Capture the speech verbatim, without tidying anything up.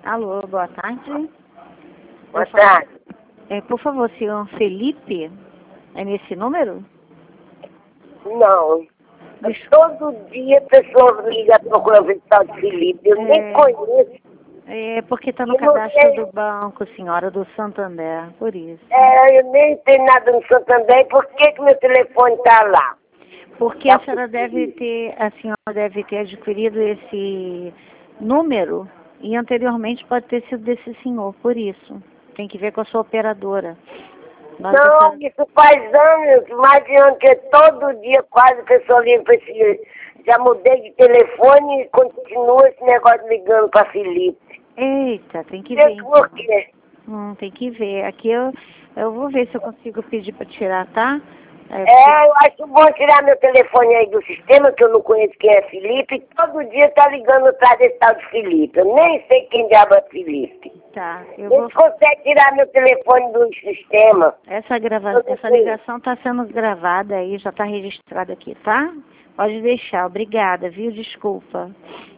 Alô, boa tarde. Boa tarde. É, por favor, senhor Felipe, é nesse número? Não. Deixa- Todo dia pessoas ligam procurando ver tal de Felipe. Eu É. nem conheço. É porque está no Eu não cadastro sei. do banco, senhora, do Santander, por isso. É, eu nem tenho nada no Santander. Por que que meu telefone está lá? Porque Tá a senhora deve ter, a senhora deve ter adquirido esse número e anteriormente pode ter sido desse senhor, por isso. Tem que ver com a sua operadora. Nós da Não, senhora- isso faz anos, mais de anos, que todo dia quase a pessoa liga para esse... Já mudei de telefone e continua esse negócio ligando para Felipe. Eita, tem que Não ver sei por então. quê. Hum, tem que ver. Aqui eu, eu vou ver se eu consigo pedir para tirar, tá? É, porque- É, eu acho bom tirar meu telefone aí do sistema, que eu não conheço quem é Felipe, e todo dia tá ligando atrás desse tal de Felipe. Eu nem sei quem diabo é Felipe. Tá, eu Eles vou. conseguem tirar meu telefone do sistema. Essa, grava... Eu não Essa sei. ligação está sendo gravada aí, já está registrada aqui, tá? Pode deixar, obrigada, viu? Desculpa.